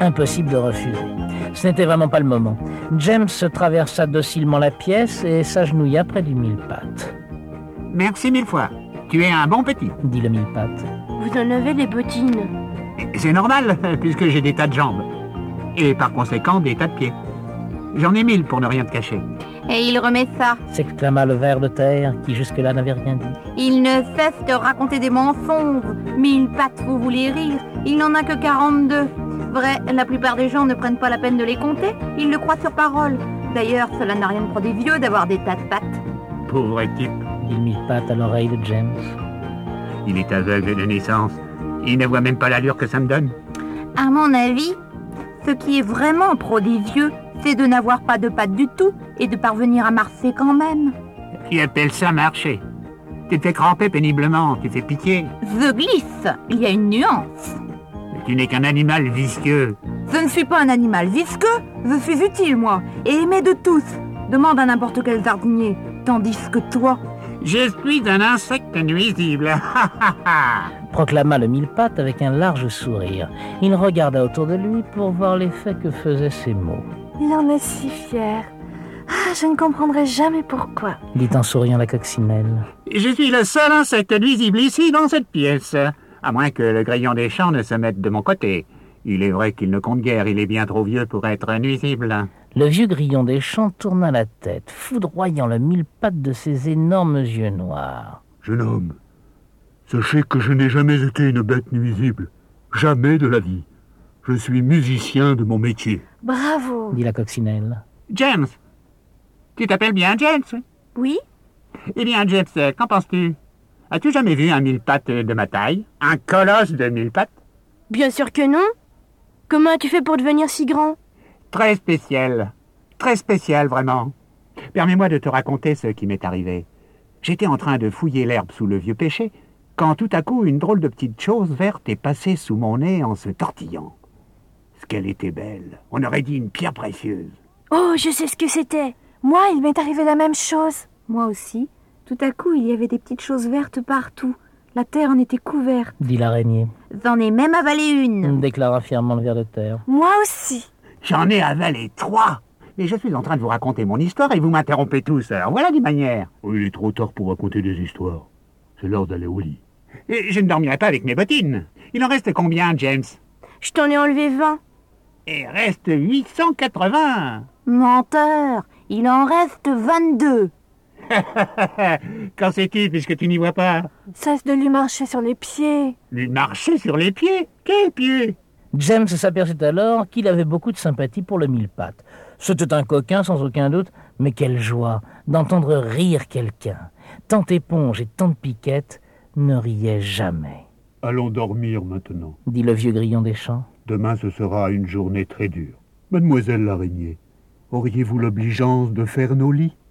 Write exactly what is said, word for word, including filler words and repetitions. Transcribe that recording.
Impossible de refuser. Ce n'était vraiment pas le moment. James traversa docilement la pièce et s'agenouilla près du mille-pattes. Merci mille fois. Tu es un bon petit, dit le mille-pattes. Vous en avez des bottines. C'est normal, puisque j'ai des tas de jambes. Et par conséquent, des tas de pieds. J'en ai mille pour ne rien te cacher. Et il remet ça. S'exclama le ver de terre, qui jusque-là n'avait rien dit. Il ne cesse de raconter des mensonges. Mille pattes, vous voulez rire. Il n'en a que quarante-deux. Vrai, la plupart des gens ne prennent pas la peine de les compter. Ils le croient sur parole. D'ailleurs, cela n'a rien de prodigieux d'avoir des tas de pattes. Pauvre type, dit le mille-pattes à l'oreille de James. Il est aveugle de naissance. Il ne voit même pas l'allure que ça me donne. À mon avis, ce qui est vraiment prodigieux, c'est de n'avoir pas de pattes du tout et de parvenir à marcher quand même. Qui appelle ça marcher? Tu te fais cramper péniblement, tu fais pitié. Je glisse, il y a une nuance. Mais tu n'es qu'un animal visqueux. Je ne suis pas un animal visqueux, je suis utile moi, et aimé de tous. Demande à n'importe quel jardinier, tandis que toi... Je suis un insecte nuisible, proclama le mille-pattes avec un large sourire. Il regarda autour de lui pour voir l'effet que faisaient ces mots. Il en est si fier. Ah, je ne comprendrai jamais pourquoi, dit en souriant la coccinelle. Je suis le seul insecte nuisible ici dans cette pièce, à moins que le grillon des champs ne se mette de mon côté. Il est vrai qu'il ne compte guère, il est bien trop vieux pour être nuisible. Le vieux grillon des champs tourna la tête, foudroyant le mille-pattes de ses énormes yeux noirs. Jeune homme, sachez que je n'ai jamais été une bête nuisible. Jamais de la vie. Je suis musicien de mon métier. Bravo, dit la coccinelle. James, tu t'appelles bien James? Oui? Eh bien, James, qu'en penses-tu? As-tu jamais vu un mille-pattes de ma taille? Un colosse de mille-pattes? Bien sûr que non. Comment as-tu fait pour devenir si grand? Très spécial. Très spécial, vraiment. Permets-moi de te raconter ce qui m'est arrivé. J'étais en train de fouiller l'herbe sous le vieux pêcher, quand tout à coup une drôle de petite chose verte est passée sous mon nez en se tortillant. Ce qu'elle était belle. On aurait dit une pierre précieuse. Oh, je sais ce que c'était. Moi, il m'est arrivé la même chose. Moi aussi. Tout à coup, il y avait des petites choses vertes partout. La terre en était couverte, dit l'araignée. J'en ai même avalé une, déclara fièrement le ver de terre. Moi aussi. J'en ai avalé trois. Mais je suis en train de vous raconter mon histoire et vous m'interrompez tous. Alors voilà des manières. Oh, il est trop tard pour raconter des histoires. C'est l'heure d'aller au lit. Et je ne dormirai pas avec mes bottines. Il en reste combien, James? Je t'en ai enlevé vingt. Et reste huit cent quatre-vingts. Menteur, il en reste vingt-deux. Quand c'est-il, puisque tu n'y vois pas? Cesse de lui marcher sur les pieds. Lui marcher sur les pieds? Quels pieds? James s'aperçut alors qu'il avait beaucoup de sympathie pour le mille-pattes. C'était un coquin sans aucun doute, mais quelle joie d'entendre rire quelqu'un. Tant Éponge et Tante Piquette ne riaient jamais. Allons dormir maintenant, dit le vieux grillon des champs. Demain ce sera une journée très dure. Mademoiselle l'araignée, auriez-vous l'obligeance de faire nos lits?